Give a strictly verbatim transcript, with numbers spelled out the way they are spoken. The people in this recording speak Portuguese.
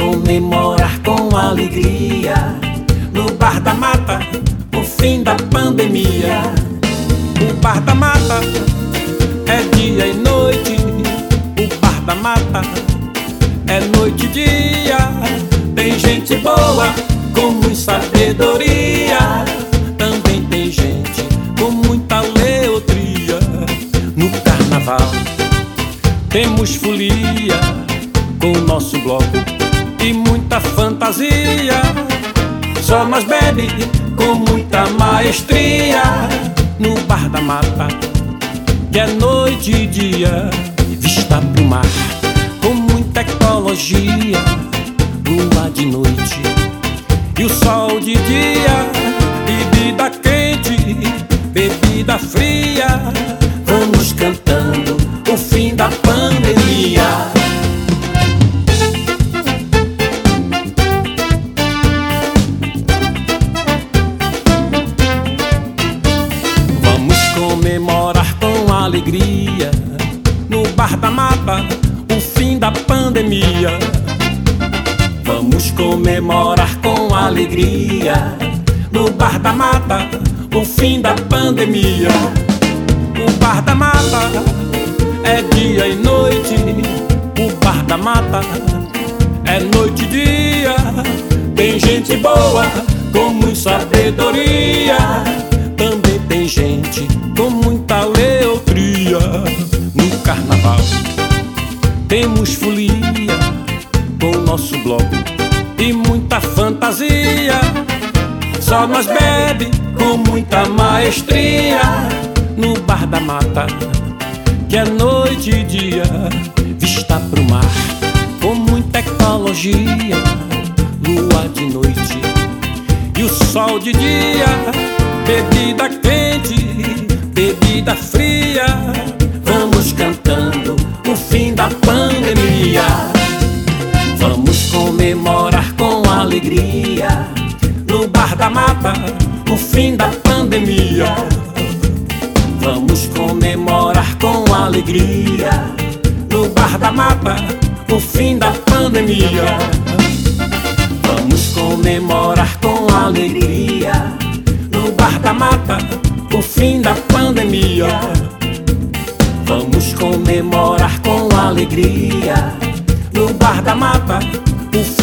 comemorar com alegria no Bar da Mata o fim da pandemia. O Bar da Mata é dia e noite, o Bar da Mata é noite e dia. Tem gente boa com muita sabedoria, também tem gente com muita leotria. No carnaval temos folia com o nosso bloco e muita fantasia. Só nós bebe com muita maestria no Bar da Mata, que é noite e dia. Vista pro mar com muita ecologia, lua de noite e o sol de dia. Bebida quente, bebida fria, vamos cantando o fim da pandemia. Vamos comemorar com alegria no Bar da Mata o fim da pandemia. Vamos comemorar com alegria no Bar da Mata o fim da pandemia. O Bar da Mata é dia e noite, o Bar da Mata é noite e dia. Tem gente boa com muita sabedoria, também tem gente com muita leotria. No carnaval temos folia com o nosso bloco e muita fantasia. Só nós bebe com muita maestria no Bar da Mata, que é noite e dia. Vista pro mar com muita ecologia, lua de noite e o sol de dia. Bebida quente, bebida fria, vamos cantando o fim da pandemia. Vamos comemorar com alegria no Bar da Mata o fim da pandemia. Vamos comemorar com alegria no Bar da Mata o fim da pandemia. Vamos comemorar com alegria no Bar da Mata o fim da pandemia. Vamos comemorar com alegria no Bar da Mata o fim